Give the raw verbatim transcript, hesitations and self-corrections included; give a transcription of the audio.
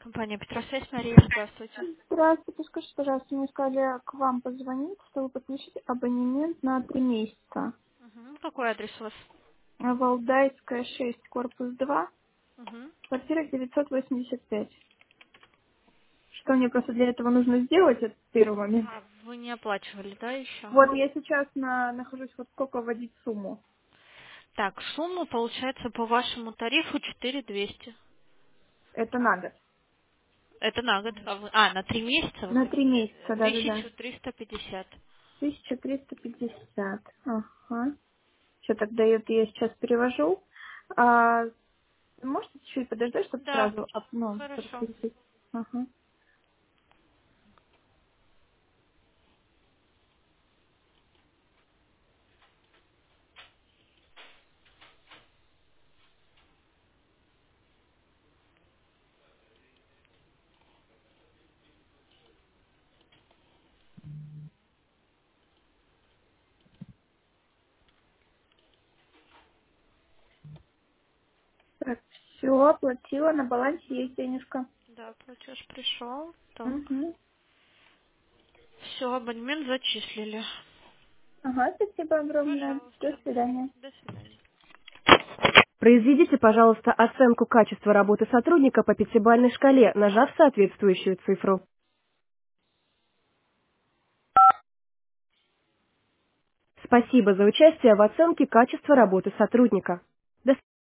Компания Петросвязь, Мария, здравствуйте. Здравствуйте, скажите, пожалуйста, мне сказали к вам позвонить, чтобы подключить абонемент на три месяца. Мгм. Какой адрес у вас? А, Валдайская, шесть, корпус два, Мгм. квартира девятьсот восемьдесят пять. Что мне просто для этого нужно сделать, это первый момент. А вы не оплачивали, да, еще? Вот я сейчас на, нахожусь, вот сколько вводить сумму. Так, сумма получается по вашему тарифу четыре двести. Это на год. Это на год. А, вы- а, на три месяца вы На три хотите? месяца, да-да-да. тысяча триста пятьдесят. тысяча триста пятьдесят. Ага. Все, тогда это я сейчас перевожу. А, можете чуть подождать, чтобы Да, сразу об- ну, хорошо. подключить? Ага. Так, все, оплатила, на балансе есть денежка. Да, платеж пришел. Так. Угу. Все, абонемент зачислили. Ага, спасибо огромное. До Пожалуйста. свидания. До свидания. Произведите, пожалуйста, оценку качества работы сотрудника по пятибалльной шкале, нажав соответствующую цифру. Спасибо за участие в оценке качества работы сотрудника. До